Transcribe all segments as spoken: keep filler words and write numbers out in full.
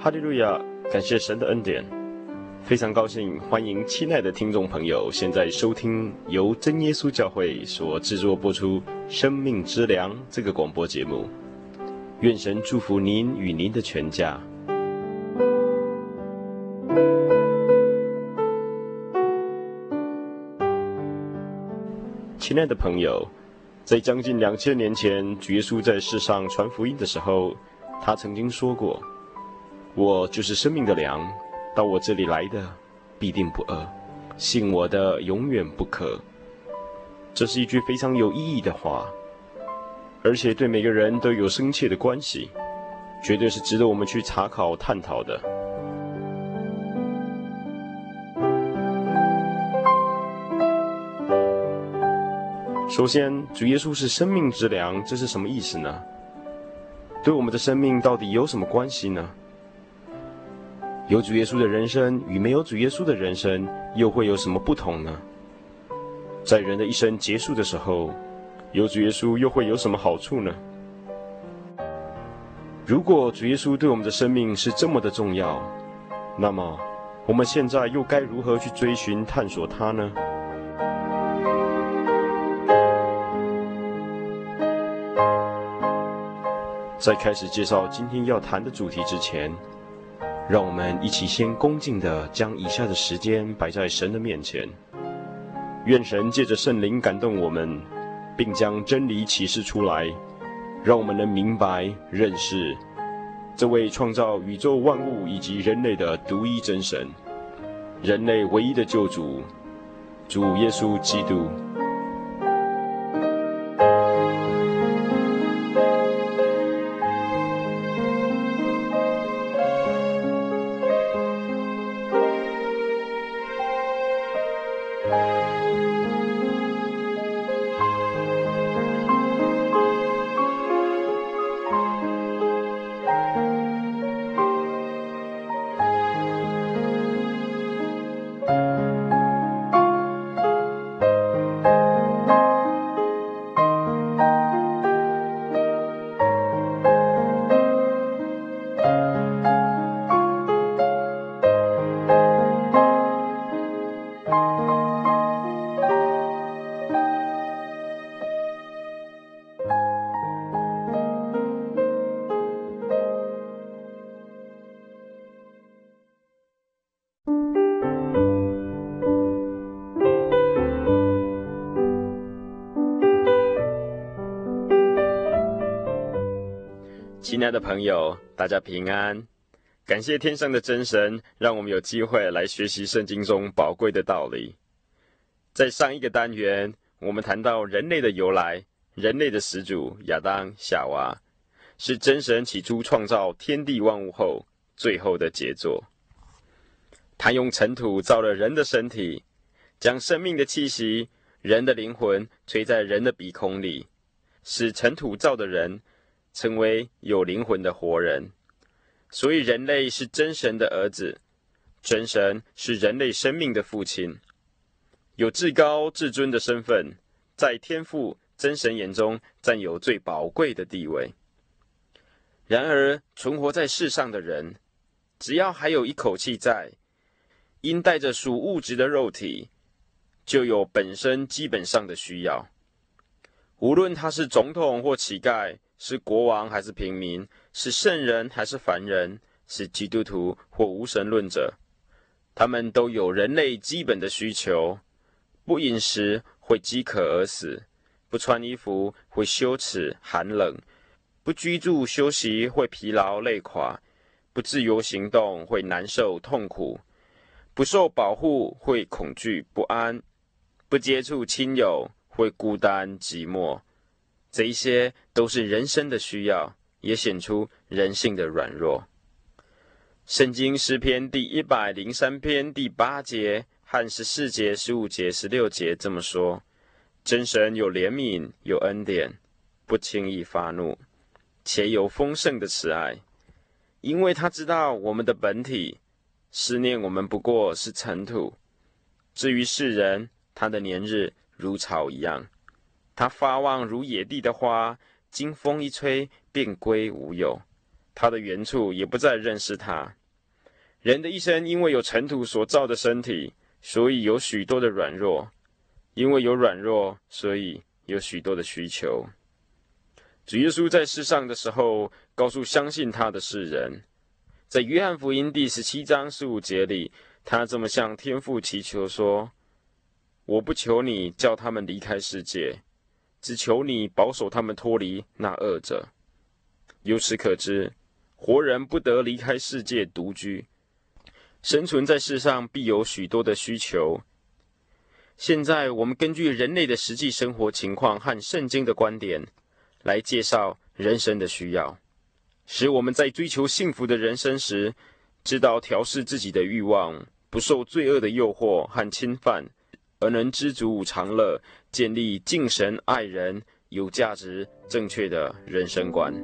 哈利路亚，感谢神的恩典，非常高兴，欢迎亲爱的听众朋友，现在收听由真耶稣教会所制作播出《生命之粮》这个广播节目。愿神祝福您与您的全家。亲爱的朋友，在将近两千年前，主耶稣在世上传福音的时候，他曾经说过：“我就是生命的粮，到我这里来的必定不饿，信我的永远不渴。”这是一句非常有意义的话，而且对每个人都有深切的关系，绝对是值得我们去查考探讨的。首先，主耶稣是生命之粮，这是什么意思呢？对我们的生命到底有什么关系呢？有主耶稣的人生与没有主耶稣的人生又会有什么不同呢？在人的一生结束的时候，有主耶稣又会有什么好处呢？如果主耶稣对我们的生命是这么的重要，那么我们现在又该如何去追寻探索它呢？在开始介绍今天要谈的主题之前，让我们一起先恭敬地将以下的时间摆在神的面前，愿神借着圣灵感动我们，并将真理启示出来，让我们能明白认识这位创造宇宙万物以及人类的独一真神，人类唯一的救主，主耶稣基督。亲爱的朋友，大家平安！感谢天上的真神，让我们有机会来学习圣经中宝贵的道理。在上一个单元，我们谈到人类的由来，人类的始祖亚当、夏娃，是真神起初创造天地万物后最后的杰作。他用尘土造了人的身体，将生命的气息、人的灵魂吹在人的鼻孔里，使尘土造的人成为有灵魂的活人。所以人类是真神的儿子，真神是人类生命的父亲，有至高至尊的身份，在天父真神眼中占有最宝贵的地位。然而存活在世上的人，只要还有一口气在，因带着属物质的肉体，就有本身基本上的需要。无论他是总统或乞丐，是国王还是平民，是圣人还是凡人，是基督徒或无神论者，他们都有人类基本的需求。不饮食会饥渴而死，不穿衣服会羞耻寒冷，不居住休息会疲劳累垮，不自由行动会难受痛苦，不受保护会恐惧不安，不接触亲友会孤单寂寞。这一些都是人生的需要，也显出人性的软弱。圣经诗篇第一百零三篇第八节和十四节、十五节、十六节这么说：真神有怜悯，有恩典，不轻易发怒，且有丰盛的慈爱，因为他知道我们的本体，思念我们不过是尘土。至于世人，他的年日如草一样，他发旺如野地的花，经风一吹便归无有。 他的原处也不再认识他。人的一生因为有尘土所造的身体，所以有许多的软弱，因为有软弱，所以有许多的需求。主耶稣在世上的时候，告诉相信他的世人，在约翰福音第十七章十五节里，他这么向天父祈求说：我不求你叫他们离开世界，只求你保守他们脱离那恶者。由此可知，活人不得离开世界独居，生存在世上必有许多的需求。现在我们根据人类的实际生活情况和圣经的观点，来介绍人生的需要，使我们在追求幸福的人生时，知道调适自己的欲望，不受罪恶的诱惑和侵犯，而能知足常乐，建立敬神爱人、有价值、正确的人生观。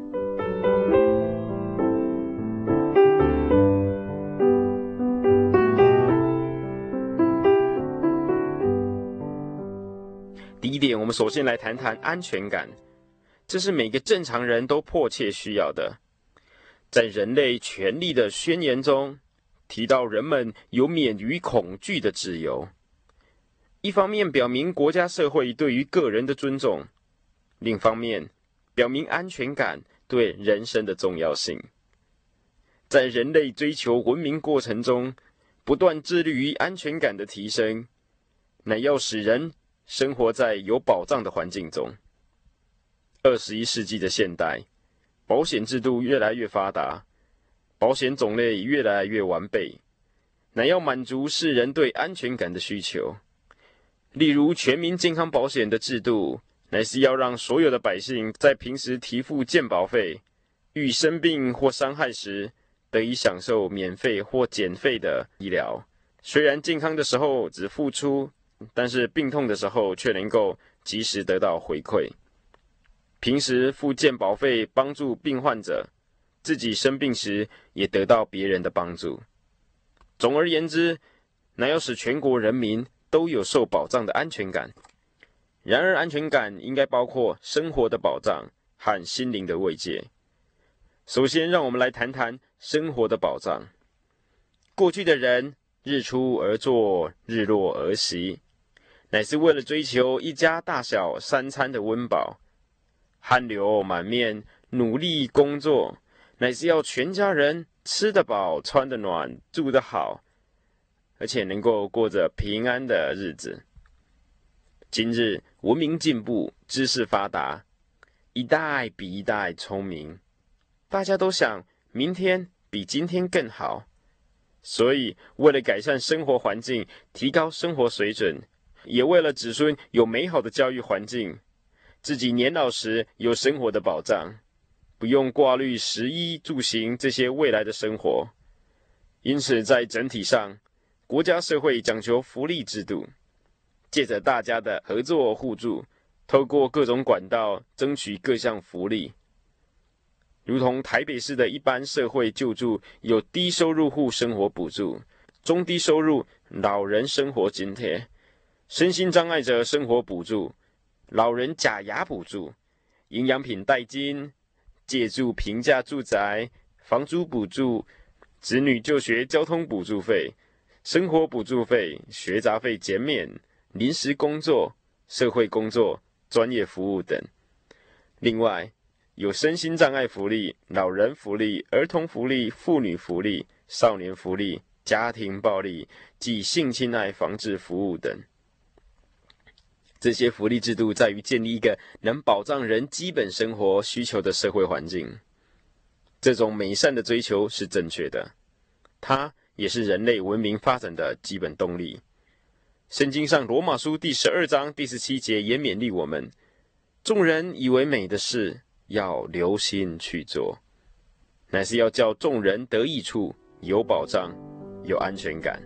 第一点，我们首先来谈谈安全感，这是每个正常人都迫切需要的。在人类权利的宣言中，提到人们有免于恐惧的自由。一方面表明国家社会对于个人的尊重，另一方面表明安全感对人生的重要性。在人类追求文明过程中，不断致力于安全感的提升，乃要使人生活在有保障的环境中。二十一世纪的现代，保险制度越来越发达，保险种类越来越完备，乃要满足世人对安全感的需求。例如全民健康保险的制度，乃是要让所有的百姓在平时提付健保费，遇生病或伤害时，得以享受免费或减费的医疗。虽然健康的时候只付出，但是病痛的时候却能够及时得到回馈。平时付健保费帮助病患者，自己生病时也得到别人的帮助。总而言之，乃要使全国人民都有受保障的安全感。然而安全感应该包括生活的保障和心灵的慰藉。首先让我们来谈谈生活的保障。过去的人日出而作，日落而息，乃是为了追求一家大小三餐的温饱。汗流满面，努力工作，乃是要全家人吃得饱、穿得暖、住得好，而且能够过着平安的日子。今日文明进步，知识发达，一代比一代聪明，大家都想明天比今天更好，所以为了改善生活环境，提高生活水准，也为了子孙有美好的教育环境，自己年老时有生活的保障，不用挂虑食衣住行这些未来的生活。因此在整体上，国家社会讲求福利制度，借着大家的合作互助，透过各种管道争取各项福利。如同台北市的一般社会救助有低收入户生活补助、中低收入老人生活津贴、身心障碍者生活补助、老人假牙补助、营养品代金、借住平价住宅、房租补助、子女就学交通补助费、生活补助费、学杂费减免、临时工作、社会工作、专业服务等。另外，有身心障碍福利、老人福利、儿童福利、妇女福利、少年福利、家庭暴力及性侵害防治服务等。这些福利制度在于建立一个能保障人基本生活需求的社会环境。这种美善的追求是正确的，它也是人类文明发展的基本动力。圣经上罗马书第十二章第十七节也勉励我们，众人以为美的事，要留心去做，乃是要叫众人得益处，有保障，有安全感。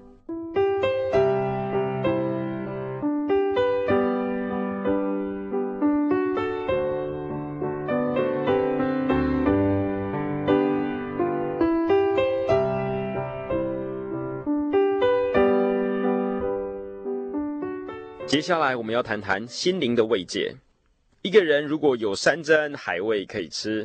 接下来我们要谈谈心灵的慰藉。一个人如果有山珍海味可以吃，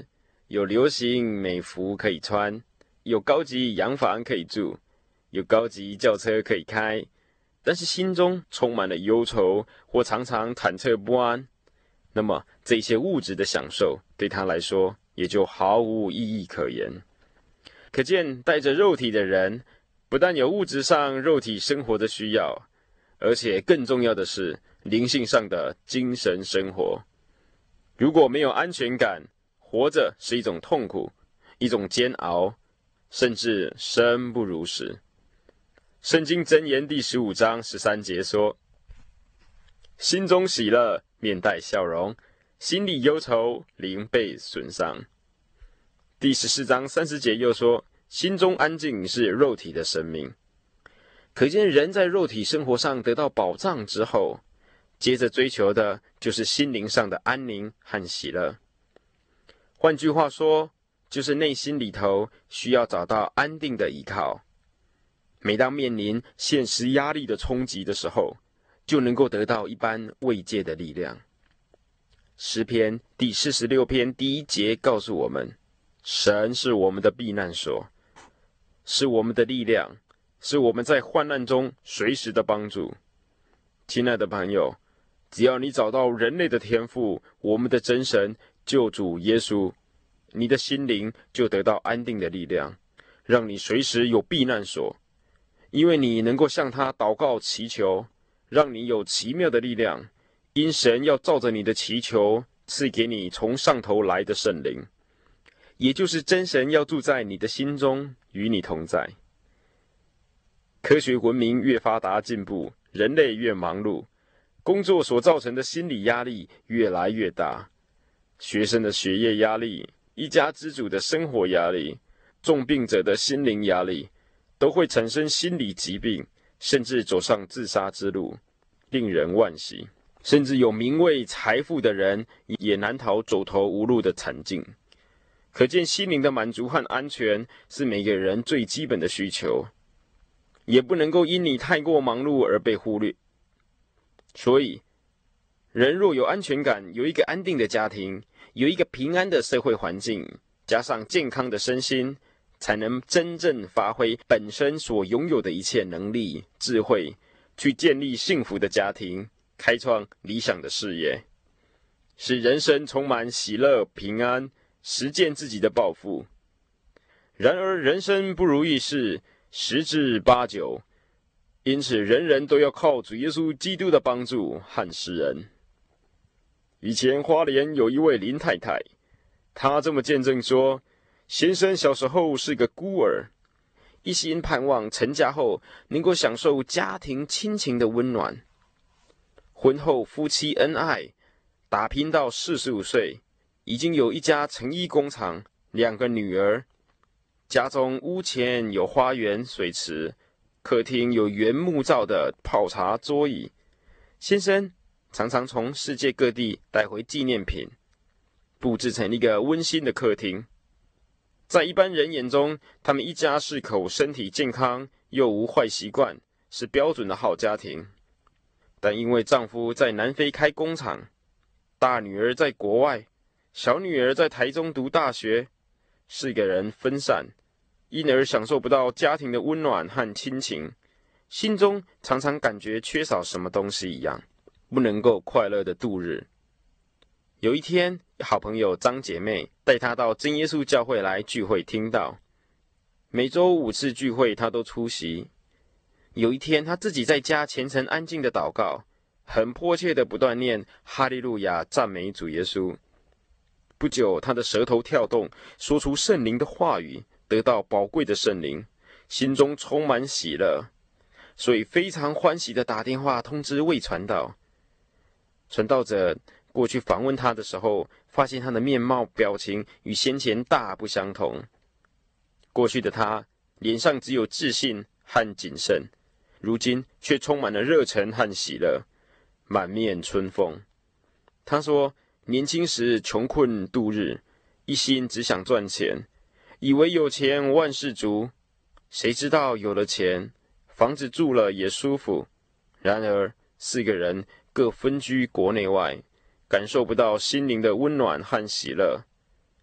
有流行美服可以穿，有高级洋房可以住，有高级轿车可以开，但是心中充满了忧愁，或常常忐忑不安，那么这些物质的享受对他来说也就毫无意义可言。可见带着肉体的人，不但有物质上肉体生活的需要，而且更重要的是灵性上的精神生活。如果没有安全感，活着是一种痛苦，一种煎熬，甚至生不如死。圣经箴言第十五章十三节说，心中喜乐，面带笑容，心里忧愁，灵被损伤。第十四章三十节又说，心中安静是肉体的生命。可见人在肉体生活上得到保障之后，接着追求的就是心灵上的安宁和喜乐。换句话说，就是内心里头需要找到安定的依靠。每当面临现实压力的冲击的时候，就能够得到一般慰藉的力量。诗篇第四十六篇第一节告诉我们，神是我们的避难所，是我们的力量，是我们在患难中随时的帮助。亲爱的朋友，只要你找到人类的天赋，我们的真神救主耶稣，你的心灵就得到安定的力量，让你随时有避难所，因为你能够向他祷告祈求，让你有奇妙的力量，因神要照着你的祈求赐给你从上头来的圣灵，也就是真神要住在你的心中，与你同在。科学文明越发达进步，人类越忙碌，工作所造成的心理压力越来越大，学生的学业压力，一家之主的生活压力，重病者的心灵压力，都会产生心理疾病，甚至走上自杀之路，令人惋惜。甚至有名位财富的人也难逃走投无路的惨境。可见心灵的满足和安全是每个人最基本的需求，也不能够因你太过忙碌而被忽略。所以人若有安全感，有一个安定的家庭，有一个平安的社会环境，加上健康的身心，才能真正发挥本身所拥有的一切能力、智慧，去建立幸福的家庭，开创理想的事业，使人生充满喜乐平安，实践自己的抱负。然而人生不如意事十之八九，因此人人都要靠主耶稣基督的帮助和施恩。以前花莲有一位林太太，她这么见证说，先生小时候是个孤儿，一心盼望成家后能够享受家庭亲情的温暖。婚后夫妻恩爱，打拼到四十五岁，已经有一家成衣工厂，两个女儿，家中屋前有花园水池，客厅有原木造的泡茶桌椅。先生常常从世界各地带回纪念品，布置成一个温馨的客厅。在一般人眼中，他们一家四口身体健康，又无坏习惯，是标准的好家庭。但因为丈夫在南非开工厂，大女儿在国外，小女儿在台中读大学，四个人分散，因而享受不到家庭的温暖和亲情，心中常常感觉缺少什么东西一样，不能够快乐的度日。有一天，好朋友张姐妹带她到真耶稣教会来聚会听道，每周五次聚会她都出席。有一天，她自己在家虔诚安静的祷告，很迫切的不断念哈利路亚赞美主耶稣。不久，她的舌头跳动，说出圣灵的话语，得到宝贵的圣灵，心中充满喜乐，所以非常欢喜的打电话通知魏传道。传道者过去访问他的时候，发现他的面貌表情与先前大不相同。过去的他脸上只有自信和谨慎，如今却充满了热忱和喜乐，满面春风。他说，年轻时穷困度日，一心只想赚钱，以为有钱万事足，谁知道有了钱，房子住了也舒服，然而四个人各分居国内外，感受不到心灵的温暖和喜乐。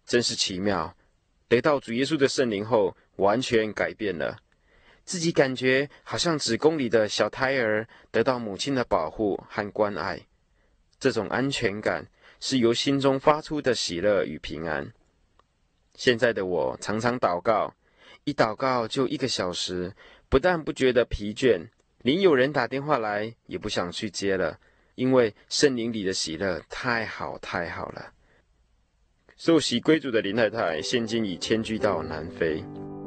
真是奇妙。得到主耶稣的圣灵后，完全改变了，自己感觉好像子宫里的小胎儿得到母亲的保护和关爱。这种安全感是由心中发出的喜乐与平安。现在的我常常祷告，一祷告就一个小时，不但不觉得疲倦，连有人打电话来也不想去接了，因为圣灵里的喜乐太好太好了。受洗归主的林太太，现今已迁居到南非。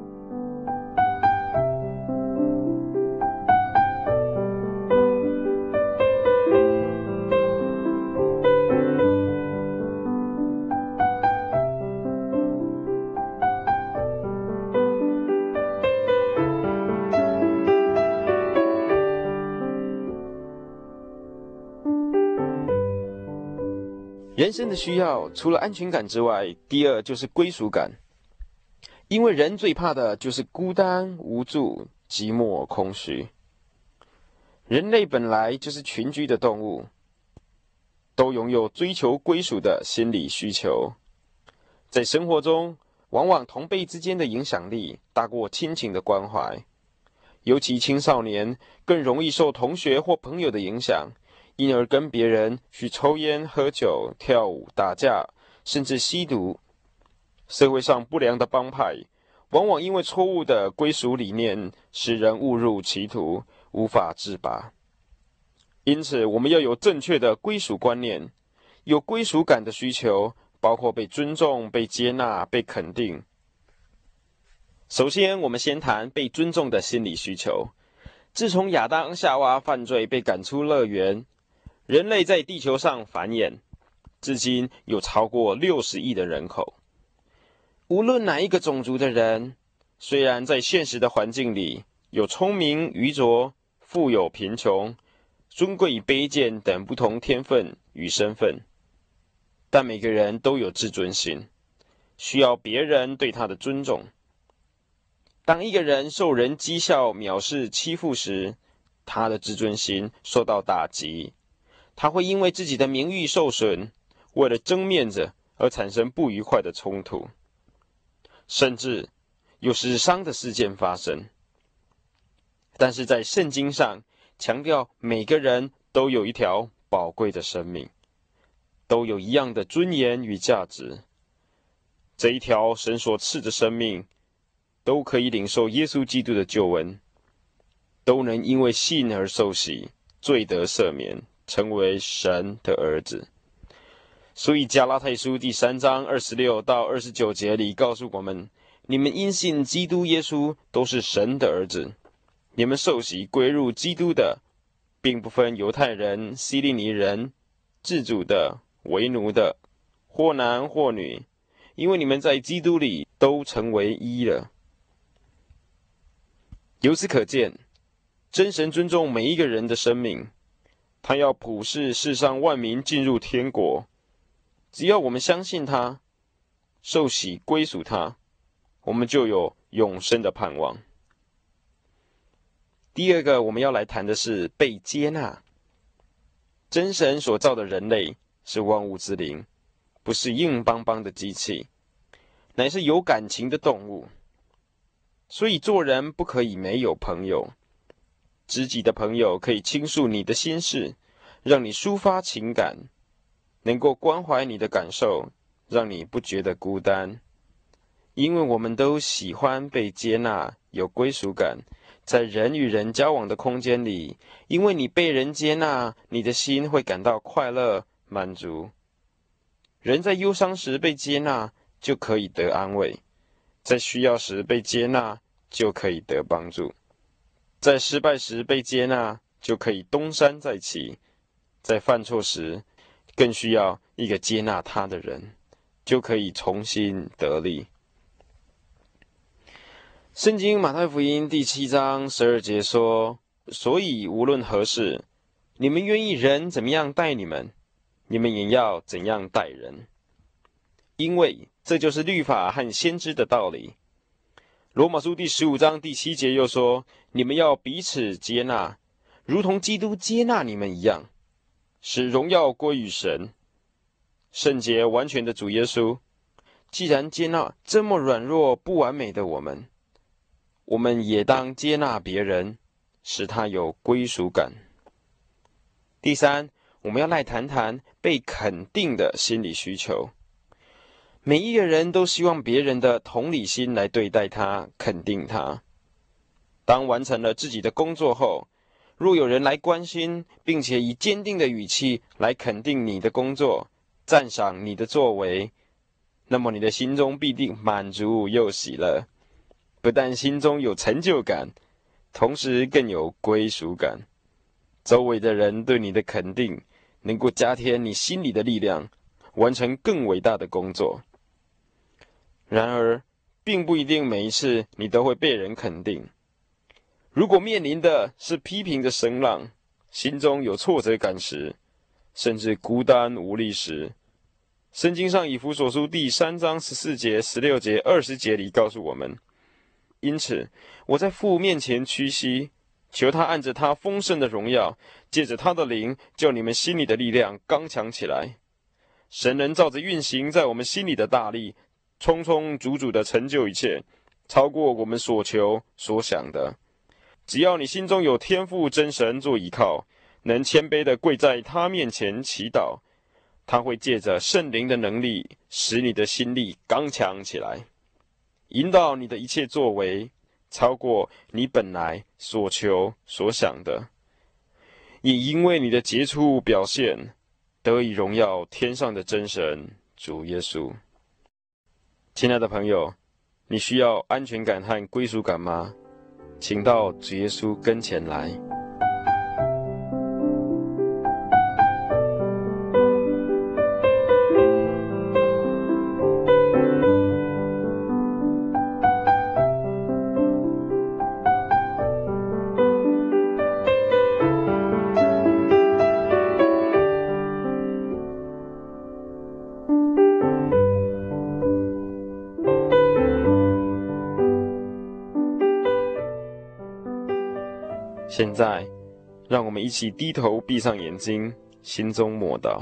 人生的需要，除了安全感之外，第二就是归属感。因为人最怕的就是孤单、无助、寂寞、空虚。人类本来就是群居的动物，都拥有追求归属的心理需求。在生活中，往往同辈之间的影响力大过亲情的关怀，尤其青少年更容易受同学或朋友的影响，因而跟别人去抽烟、喝酒、跳舞、打架，甚至吸毒。社会上不良的帮派，往往因为错误的归属理念，使人误入歧途，无法自拔。因此，我们要有正确的归属观念，有归属感的需求，包括被尊重、被接纳、被肯定。首先，我们先谈被尊重的心理需求。自从亚当夏娃犯罪被赶出乐园，人类在地球上繁衍，至今有超过六十亿的人口。无论哪一个种族的人，虽然在现实的环境里有聪明愚拙、富有贫穷、尊贵卑贱等不同天分与身份，但每个人都有自尊心，需要别人对他的尊重。当一个人受人讥笑、藐视、欺负时，他的自尊心受到打击，他会因为自己的名誉受损，为了争面子而产生不愉快的冲突，甚至有死伤的事件发生。但是在圣经上强调，每个人都有一条宝贵的生命，都有一样的尊严与价值。这一条神所赐的生命，都可以领受耶稣基督的救恩，都能因为信而受洗，罪得赦免，成为神的儿子。所以加拉太书第三章二十六到二十九节里告诉我们，你们因信基督耶稣都是神的儿子。你们受洗归入基督的，并不分犹太人、希利尼人、自主的、为奴的，或男或女，因为你们在基督里都成为一了。由此可见，真神尊重每一个人的生命，他要普世世上万民进入天国。只要我们相信他，受洗归属他，我们就有永生的盼望。第二个我们要来谈的是被接纳。真神所造的人类是万物之灵，不是硬邦邦的机器，乃是有感情的动物。所以做人不可以没有朋友。知己的朋友可以倾诉你的心事，让你抒发情感，能够关怀你的感受，让你不觉得孤单。因为我们都喜欢被接纳，有归属感。在人与人交往的空间里，因为你被人接纳，你的心会感到快乐、满足。人在忧伤时被接纳，就可以得安慰；在需要时被接纳，就可以得帮助；在失败时被接纳，就可以东山再起；在犯错时，更需要一个接纳他的人，就可以重新得力。圣经马太福音第七章十二节说，所以无论何事，你们愿意人怎么样待你们，你们也要怎样待人，因为这就是律法和先知的道理。罗马书第十五章第七节又说，你们要彼此接纳，如同基督接纳你们一样，使荣耀归于神。圣洁完全的主耶稣， 既然接纳这么软弱不完美的我们，我们也当接纳别人，使他有归属感。第三，我们要来谈谈被肯定的心理需求。每一个人都希望别人的同理心来对待他，肯定他。当完成了自己的工作后，若有人来关心，并且以坚定的语气来肯定你的工作，赞赏你的作为，那么你的心中必定满足又喜乐，不但心中有成就感，同时更有归属感。周围的人对你的肯定，能够加添你心里的力量，完成更伟大的工作。然而，并不一定每一次你都会被人肯定。如果面临的是批评的声浪，心中有挫折感时，甚至孤单无力时，圣经上以弗所书第三章十四节、十六节、二十节里告诉我们：因此，我在父面前屈膝，求他按着他丰盛的荣耀，借着他的灵，叫你们心里的力量刚强起来。神能照着运行在我们心里的大力，充充足足的成就一切，超过我们所求所想的。只要你心中有天父真神做依靠，能谦卑的跪在他面前祈祷，他会借着圣灵的能力，使你的心力刚强起来，引导你的一切作为，超过你本来所求所想的。也因为你的杰出表现，得以荣耀天上的真神主耶稣。亲爱的朋友，你需要安全感和归属感吗？请到主耶稣跟前来。现在，让我们一起低头闭上眼睛，心中默祷。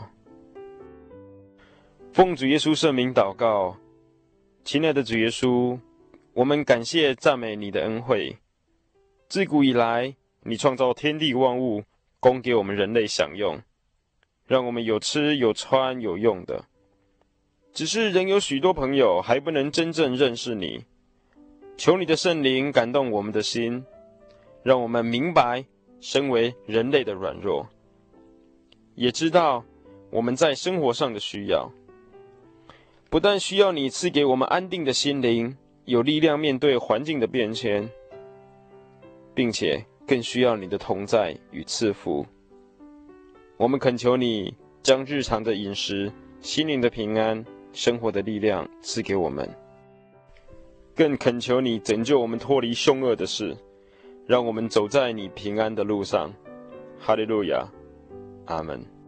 奉主耶稣圣名祷告，亲爱的主耶稣，我们感谢赞美你的恩惠。自古以来，你创造天地万物，供给我们人类享用，让我们有吃有穿有用的。只是仍有许多朋友还不能真正认识你，求你的圣灵感动我们的心，让我们明白身为人类的软弱，也知道我们在生活上的需要。不但需要你赐给我们安定的心灵，有力量面对环境的变迁，并且更需要你的同在与赐福。我们恳求你将日常的饮食、心灵的平安、生活的力量赐给我们，更恳求你拯救我们脱离凶恶的事，让我们走在你平安的路上。哈利路亚，阿们。